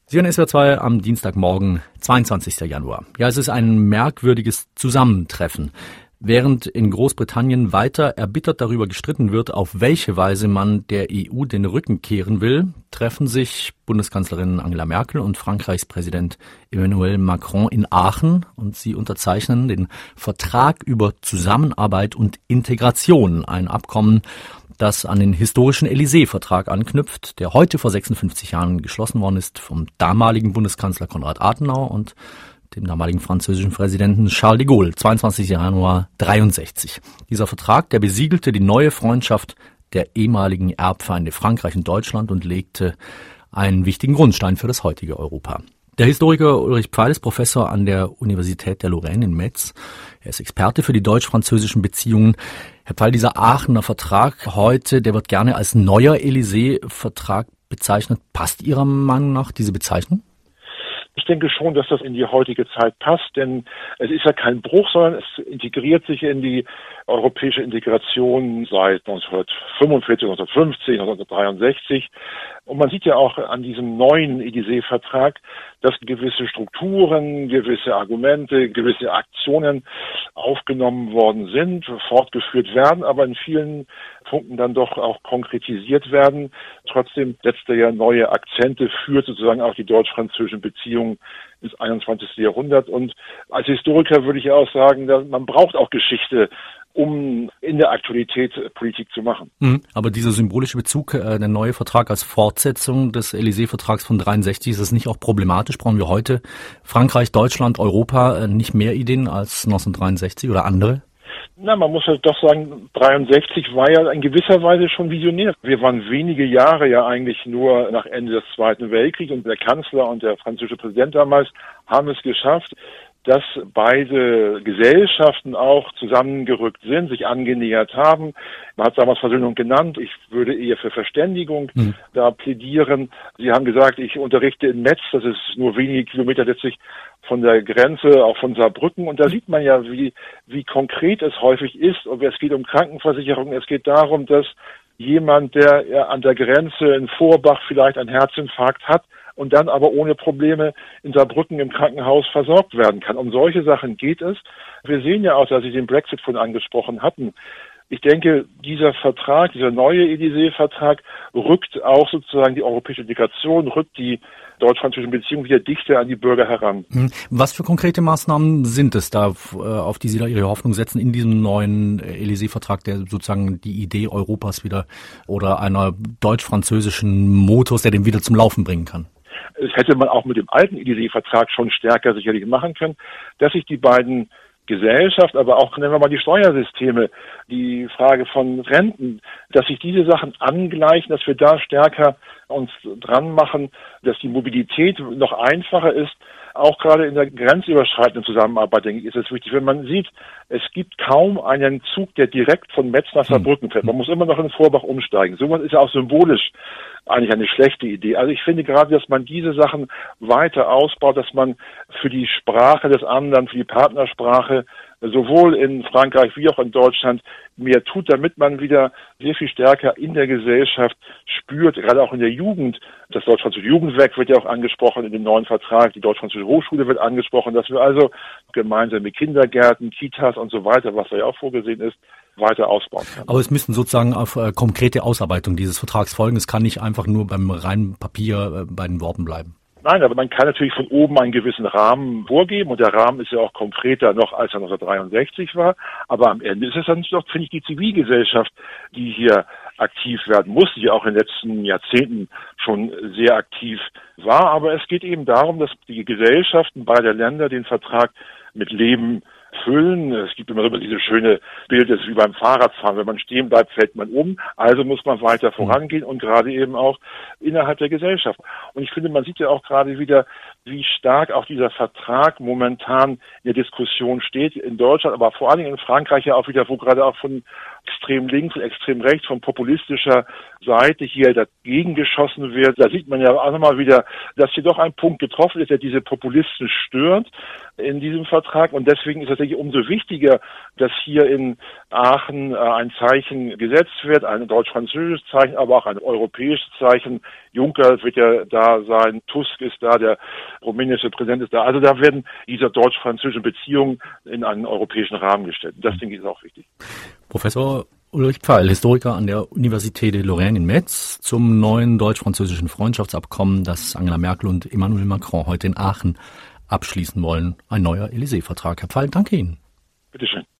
Sie hören SWR 2 am Dienstagmorgen, 22. Januar. Ja, es ist ein merkwürdiges Zusammentreffen. Während in Großbritannien weiter erbittert darüber gestritten wird, auf welche Weise man der EU den Rücken kehren will, treffen sich Bundeskanzlerin Angela Merkel und Frankreichs Präsident Emmanuel Macron in Aachen und sie unterzeichnen den Vertrag über Zusammenarbeit und Integration, ein Abkommen, das an den historischen Élysée-Vertrag anknüpft, der heute vor 56 Jahren geschlossen worden ist vom damaligen Bundeskanzler Konrad Adenauer und dem damaligen französischen Präsidenten Charles de Gaulle, 22. Januar 63. Dieser Vertrag, der besiegelte die neue Freundschaft der ehemaligen Erbfeinde Frankreich und Deutschland und legte einen wichtigen Grundstein für das heutige Europa. Der Historiker Ulrich Pfeil ist Professor an der Universität der Lorraine in Metz. Er ist Experte für die deutsch-französischen Beziehungen. Herr Pfeil, dieser Aachener Vertrag heute, der wird gerne als neuer Élysée-Vertrag bezeichnet. Passt Ihrer Meinung nach diese Bezeichnung? Ich denke schon, dass das in die heutige Zeit passt, denn es ist ja kein Bruch, sondern es integriert sich in die europäische Integration seit 1945, 1950, 1963. Und man sieht ja auch an diesem neuen Élysée-Vertrag, dass gewisse Strukturen, gewisse Argumente, gewisse Aktionen aufgenommen worden sind, fortgeführt werden, aber in vielen Punkten dann doch auch konkretisiert werden. Trotzdem setzt er ja neue Akzente, führt sozusagen auch die deutsch-französischen Beziehungen ins 21. Jahrhundert. Und als Historiker würde ich ja auch sagen, man braucht auch Geschichte, um in der Aktualität Politik zu machen. Aber dieser symbolische Bezug, der neue Vertrag als Fortsetzung des Élysée-Vertrags von 63, ist das nicht auch problematisch? Brauchen wir heute Frankreich, Deutschland, Europa nicht mehr Ideen als 1963 oder andere? Na, man muss halt doch sagen, 63 war ja in gewisser Weise schon visionär. Wir waren wenige Jahre ja eigentlich nur nach Ende des Zweiten Weltkriegs und der Kanzler und der französische Präsident damals haben es geschafft, dass beide Gesellschaften auch zusammengerückt sind, sich angenähert haben. Man hat es damals Versöhnung genannt. Ich würde eher für Verständigung da plädieren. Sie haben gesagt, ich unterrichte in Metz, das ist nur wenige Kilometer letztlich von der Grenze, auch von Saarbrücken. Und da sieht man ja, wie konkret es häufig ist. Und es geht um Krankenversicherung. Es geht darum, dass jemand, der an der Grenze in Vorbach vielleicht einen Herzinfarkt hat, und dann aber ohne Probleme in Saarbrücken im Krankenhaus versorgt werden kann. Um solche Sachen geht es. Wir sehen ja auch, dass Sie den Brexit von angesprochen hatten. Ich denke, dieser Vertrag, dieser neue Élysée-Vertrag rückt auch sozusagen die europäische Integration, rückt die deutsch-französischen Beziehungen wieder dichter an die Bürger heran. Was für konkrete Maßnahmen sind es da, auf die Sie da Ihre Hoffnung setzen in diesem neuen Élysée-Vertrag, der sozusagen die Idee Europas wieder oder einer deutsch-französischen Motors, der den wieder zum Laufen bringen kann? Das hätte man auch mit dem alten Élysée-Vertrag schon stärker sicherlich machen können, dass sich die beiden Gesellschaft, aber auch, nennen wir mal die Steuersysteme, die Frage von Renten, dass sich diese Sachen angleichen, dass wir da stärker uns dran machen, dass die Mobilität noch einfacher ist. Auch gerade in der grenzüberschreitenden Zusammenarbeit, denke ich, ist es wichtig. Wenn man sieht, es gibt kaum einen Zug, der direkt von Metz nach Saarbrücken fährt. Man muss immer noch in Vorbach umsteigen. Sowas ist ja auch symbolisch eigentlich eine schlechte Idee. Also ich finde gerade, dass man diese Sachen weiter ausbaut, dass man für die Sprache des anderen, für die Partnersprache sowohl in Frankreich wie auch in Deutschland mehr tut, damit man wieder sehr viel stärker in der Gesellschaft spürt, gerade auch in der Jugend. Das deutsch-französische Jugendwerk wird ja auch angesprochen in dem neuen Vertrag, die deutsch-französische Hochschule wird angesprochen, dass wir also gemeinsame Kindergärten, Kitas und so weiter, was da ja auch vorgesehen ist, weiter ausbauen können. Aber es müssten sozusagen auf konkrete Ausarbeitung dieses Vertrags folgen. Es kann nicht einfach nur beim reinen Papier bei den Worten bleiben. Nein, aber man kann natürlich von oben einen gewissen Rahmen vorgeben und der Rahmen ist ja auch konkreter noch, als er 1963 war. Aber am Ende ist es dann doch, finde ich, die Zivilgesellschaft, die hier aktiv werden muss, die auch in den letzten Jahrzehnten schon sehr aktiv war. Aber es geht eben darum, dass die Gesellschaften beider Länder den Vertrag mit Leben füllen. Es gibt immer dieses schöne Bild, das ist wie beim Fahrradfahren. Wenn man stehen bleibt, fällt man um. Also muss man weiter vorangehen und gerade eben auch innerhalb der Gesellschaft. Und ich finde, man sieht ja auch gerade wieder, wie stark auch dieser Vertrag momentan in der Diskussion steht in Deutschland, aber vor allen Dingen in Frankreich ja auch wieder, wo gerade auch von extrem links und extrem rechts, von populistischer Seite hier dagegen geschossen wird. Da sieht man ja auch nochmal wieder, dass hier doch ein Punkt getroffen ist, der diese Populisten stört in diesem Vertrag. Und deswegen ist es tatsächlich umso wichtiger, dass hier in Aachen ein Zeichen gesetzt wird, ein deutsch-französisches Zeichen, aber auch ein europäisches Zeichen. Juncker wird ja da sein, Tusk ist da, der rumänische Präsident ist da. Also da werden diese deutsch-französischen Beziehungen in einen europäischen Rahmen gestellt. Das, denke ich, ist auch wichtig. Professor Ulrich Pfeil, Historiker an der Université de Lorraine in Metz, zum neuen deutsch-französischen Freundschaftsabkommen, das Angela Merkel und Emmanuel Macron heute in Aachen abschließen wollen. Ein neuer Élysée-Vertrag. Herr Pfeil, danke Ihnen. Bitte schön.